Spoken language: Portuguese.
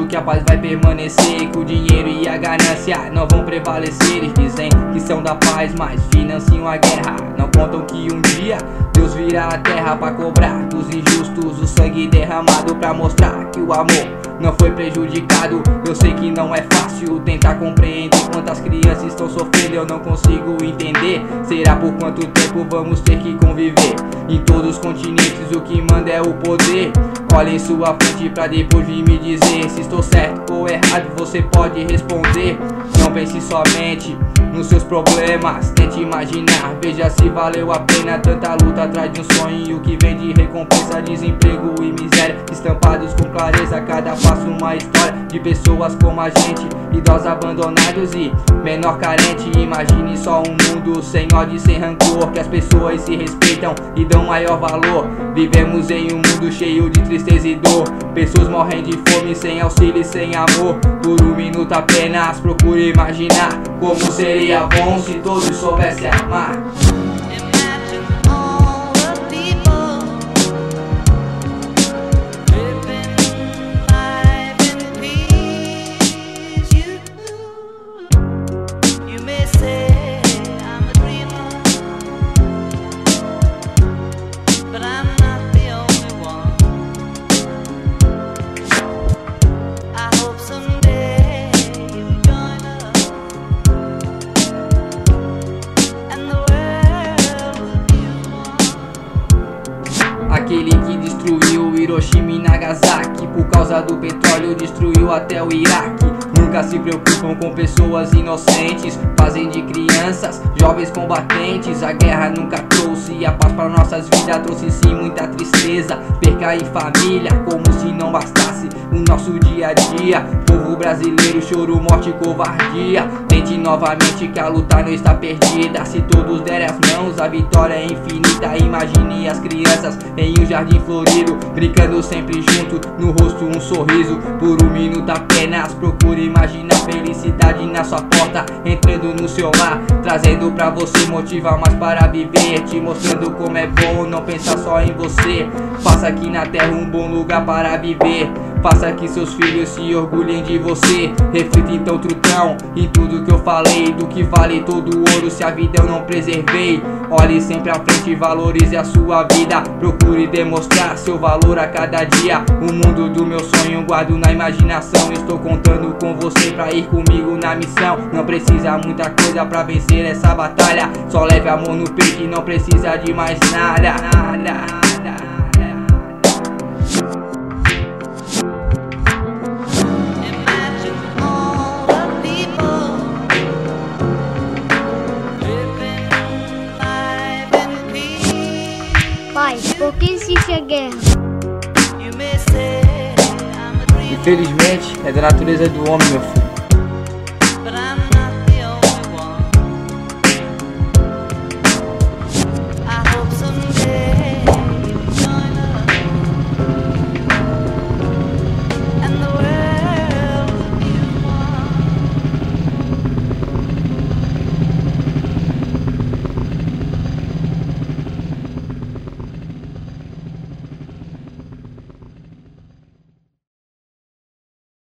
que a paz vai permanecer, que o dinheiro e a ganância não vão prevalecer. Eles dizem que são da paz, mas financiam a guerra. Não contam que um dia Deus virá a terra pra cobrar dos injustos o sangue derramado, pra mostrar que o amor não foi prejudicado. Eu sei que não é fácil tentar compreender quantas crianças estão sofrendo, eu não consigo entender. Será por quanto tempo vamos ter que conviver? Em todos os continentes o que manda é o poder. Olhe em sua frente pra depois vir me dizer se estou certo ou errado, você pode responder. Não pense somente nos seus problemas, tente imaginar, veja se valeu a pena tanta luta atrás de um sonho que vem de recompensa, desemprego e miséria, estampados com clareza, cada passo uma história de pessoas como a gente, idosos abandonados e menor carente. Imagine só um mundo sem ódio e sem rancor, que as pessoas se respeitam e dão maior valor. Vivemos em um mundo cheio de tristeza e dor, pessoas morrem de fome, sem auxílio e sem amor. Por um minuto apenas procure imaginar como seria bom se todos soubessem amar. Aquele que destruiu Hiroshima e Nagasaki, por causa do petróleo destruiu até o Iraque. Nunca se preocupam com pessoas inocentes, fazem de crianças jovens combatentes. A guerra nunca trouxe a paz para nossas vidas, trouxe sim muita tristeza, perca em família, como se não bastasse o nosso dia a dia. Povo brasileiro, choro, morte e covardia. Tente novamente que a luta não está perdida, se todos derem as mãos a vitória é infinita. Imagine as crianças em um jardim florido, brincando sempre junto, no rosto um sorriso. Por um minuto apenas procure imaginar felicidade na sua porta, entrando no seu lar, trazendo pra você motivar mais para viver, te mostrando como é bom não pensar só em você. Faça aqui na terra um bom lugar para viver, faça que seus filhos se orgulhem de você. Reflita então, trutão, em tudo que eu falei, do que vale todo o ouro se a vida eu não preservei. Olhe sempre à frente e valorize a sua vida, procure demonstrar seu valor a cada dia. O mundo do meu sonho guardo na imaginação, estou contando com você pra ir comigo na missão. Não precisa muita coisa pra vencer essa batalha, só leve amor no peito e não precisa de mais nada. Pai, por que existe a guerra? Infelizmente, é da natureza do homem, meu filho.